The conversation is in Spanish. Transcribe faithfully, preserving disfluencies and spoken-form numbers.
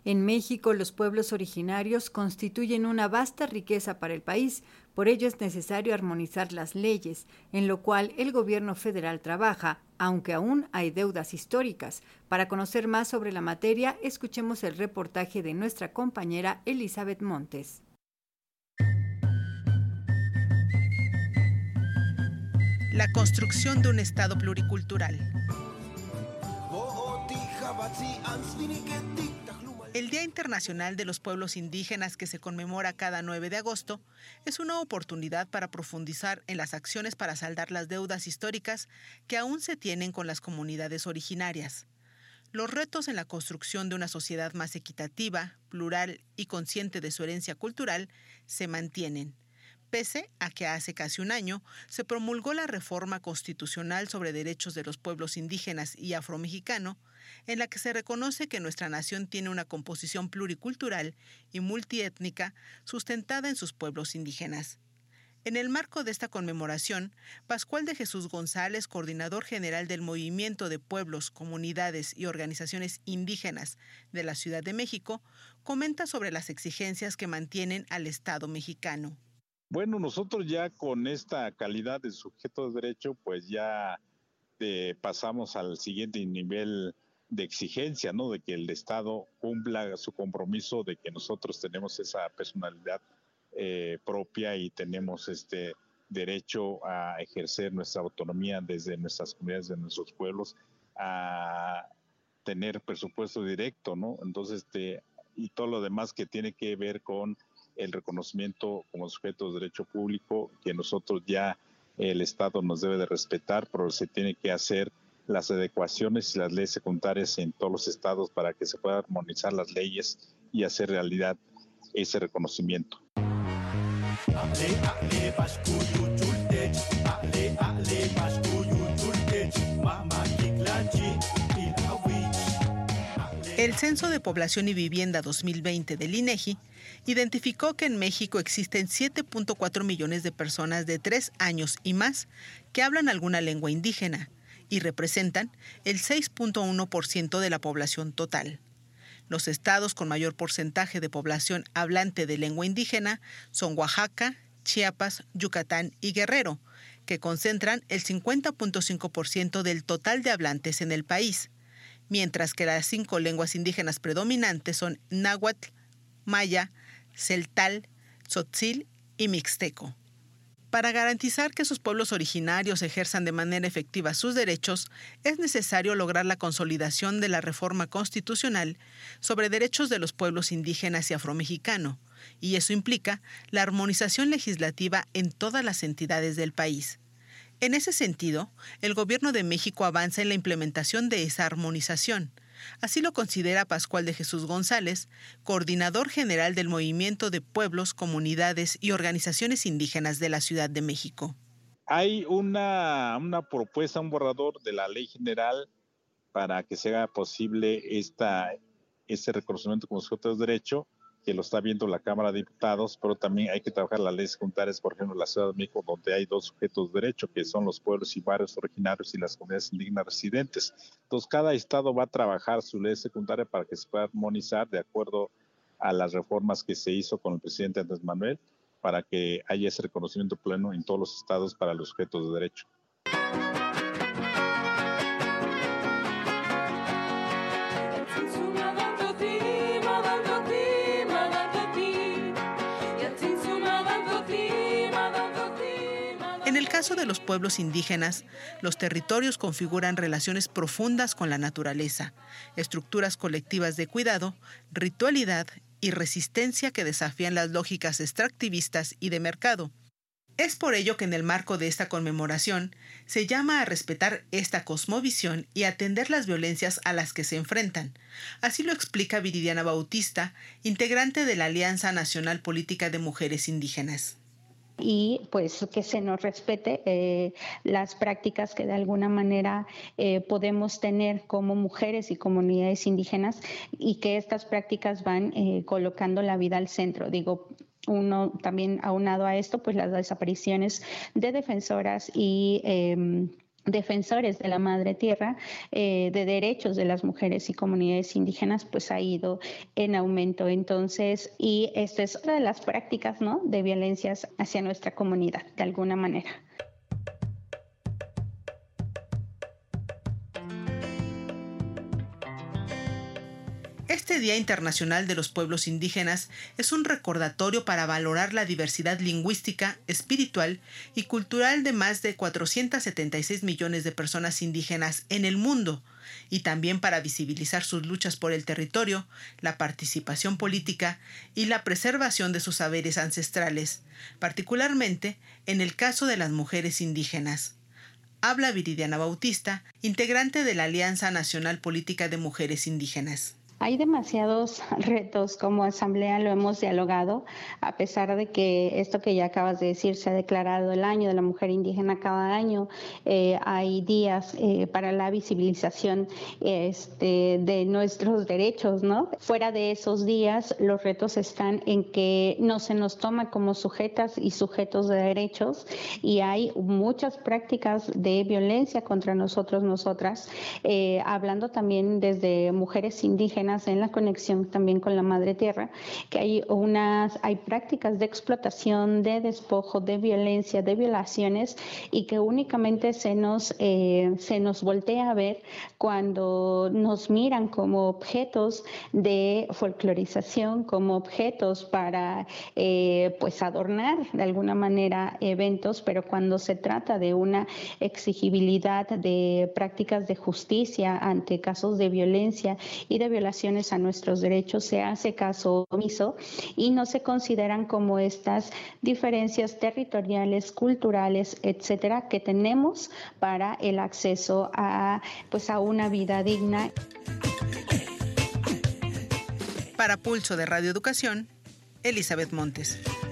En México, los pueblos originarios constituyen una vasta riqueza para el país. Por ello es necesario armonizar las leyes, en lo cual el gobierno federal trabaja, aunque aún hay deudas históricas. Para conocer más sobre la materia, escuchemos el reportaje de nuestra compañera Elizabeth Montes. La construcción de un Estado pluricultural. El Día Internacional de los Pueblos Indígenas, que se conmemora cada nueve de agosto, es una oportunidad para profundizar en las acciones para saldar las deudas históricas que aún se tienen con las comunidades originarias. Los retos en la construcción de una sociedad más equitativa, plural y consciente de su herencia cultural se mantienen, pese a que hace casi un año se promulgó la reforma constitucional sobre derechos de los pueblos indígenas y afromexicano, en la que se reconoce que nuestra nación tiene una composición pluricultural y multiétnica sustentada en sus pueblos indígenas. En el marco de esta conmemoración, Pascual de Jesús González, coordinador general del Movimiento de Pueblos, Comunidades y Organizaciones Indígenas de la Ciudad de México, comenta sobre las exigencias que mantienen al Estado mexicano. Bueno, nosotros ya con esta calidad de sujeto de derecho, pues ya eh, pasamos al siguiente nivel de exigencia, ¿no? De que el Estado cumpla su compromiso de que nosotros tenemos esa personalidad eh, propia y tenemos este derecho a ejercer nuestra autonomía desde nuestras comunidades, de nuestros pueblos, a tener presupuesto directo, ¿no? Entonces, este, y todo lo demás que tiene que ver con el reconocimiento como sujetos de derecho público, que nosotros ya el Estado nos debe de respetar, pero se tiene que hacer las adecuaciones y las leyes secundarias en todos los estados para que se puedan armonizar las leyes y hacer realidad ese reconocimiento. El Censo de Población y Vivienda dos mil veinte del INEGI identificó que en México existen siete punto cuatro millones de personas de tres años y más que hablan alguna lengua indígena y representan el seis punto uno por ciento de la población total. Los estados con mayor porcentaje de población hablante de lengua indígena son Oaxaca, Chiapas, Yucatán y Guerrero, que concentran el cincuenta punto cinco por ciento del total de hablantes en el país, mientras que las cinco lenguas indígenas predominantes son náhuatl, maya, celtal, tzotzil y mixteco. Para garantizar que sus pueblos originarios ejerzan de manera efectiva sus derechos, es necesario lograr la consolidación de la reforma constitucional sobre derechos de los pueblos indígenas y afromexicano, y eso implica la armonización legislativa en todas las entidades del país. En ese sentido, el Gobierno de México avanza en la implementación de esa armonización. Así lo considera Pascual de Jesús González, coordinador general del Movimiento de Pueblos, Comunidades y Organizaciones Indígenas de la Ciudad de México. Hay una, una propuesta, un borrador de la ley general para que se haga posible esta, este reconocimiento como sujeto de derecho, que lo está viendo la Cámara de Diputados, pero también hay que trabajar las leyes secundarias, por ejemplo, en la Ciudad de México, donde hay dos sujetos de derecho, que son los pueblos y barrios originarios y las comunidades indígenas residentes. Entonces, cada estado va a trabajar su ley secundaria para que se pueda armonizar de acuerdo a las reformas que se hizo con el presidente Andrés Manuel, para que haya ese reconocimiento pleno en todos los estados para los sujetos de derecho. En el caso de los pueblos indígenas, los territorios configuran relaciones profundas con la naturaleza, estructuras colectivas de cuidado, ritualidad y resistencia que desafían las lógicas extractivistas y de mercado. Es por ello que en el marco de esta conmemoración se llama a respetar esta cosmovisión y atender las violencias a las que se enfrentan. Así lo explica Viridiana Bautista, integrante de la Alianza Nacional Política de Mujeres Indígenas. Y pues que se nos respete eh, las prácticas que de alguna manera eh, podemos tener como mujeres y comunidades indígenas, y que estas prácticas van eh, colocando la vida al centro. Digo, uno también aunado a esto, pues las desapariciones de defensoras y eh, defensores de la madre tierra, eh, de derechos de las mujeres y comunidades indígenas, pues ha ido en aumento. Entonces, y esta es otra de las prácticas, ¿no?, de violencias hacia nuestra comunidad, de alguna manera. Este Día Internacional de los Pueblos Indígenas es un recordatorio para valorar la diversidad lingüística, espiritual y cultural de más de cuatrocientos setenta y seis millones de personas indígenas en el mundo, y también para visibilizar sus luchas por el territorio, la participación política y la preservación de sus saberes ancestrales, particularmente en el caso de las mujeres indígenas. Habla Viridiana Bautista, integrante de la Alianza Nacional Política de Mujeres Indígenas. Hay demasiados retos, como asamblea lo hemos dialogado, a pesar de que esto que ya acabas de decir se ha declarado el año de la mujer indígena cada año, eh, hay días eh, para la visibilización este, de nuestros derechos, ¿no? Fuera de esos días, los retos están en que no se nos toma como sujetas y sujetos de derechos, y hay muchas prácticas de violencia contra nosotros, nosotras, eh, hablando también desde mujeres indígenas, en la conexión también con la madre tierra, que hay unas, hay prácticas de explotación, de despojo, de violencia, de violaciones, y que únicamente se nos, eh, se nos voltea a ver cuando nos miran como objetos de folclorización, como objetos para eh, pues adornar de alguna manera eventos, pero cuando se trata de una exigibilidad de prácticas de justicia ante casos de violencia y de violación a nuestros derechos, se hace caso omiso y no se consideran como estas diferencias territoriales, culturales, etcétera, que tenemos para el acceso a, pues, a una vida digna. Para Pulso de Radio Educación, Elizabeth Montes.